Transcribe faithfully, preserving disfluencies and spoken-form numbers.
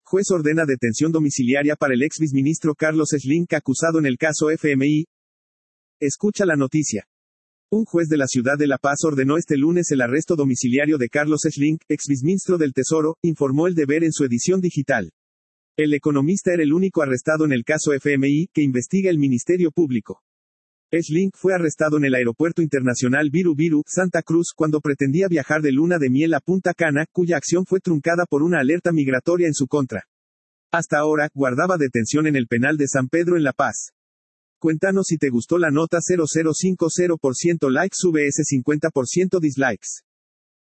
Juez ordena detención domiciliaria para el ex viceministro Carlos Schlenk acusado en el caso F M I. Escucha la noticia. Un juez de la ciudad de La Paz ordenó este lunes el arresto domiciliario de Carlos Schlenk, ex viceministro del Tesoro, informó El Deber en su edición digital. El economista era el único arrestado en el caso F M I, que investiga el Ministerio Público. Schlenk fue arrestado en el Aeropuerto Internacional Viru Viru, Santa Cruz, cuando pretendía viajar de luna de miel a Punta Cana, cuya acción fue truncada por una alerta migratoria en su contra. Hasta ahora, guardaba detención en el penal de San Pedro en La Paz. Cuéntanos si te gustó la nota. Cero cero cinco cero por ciento likes, V S cincuenta por ciento dislikes.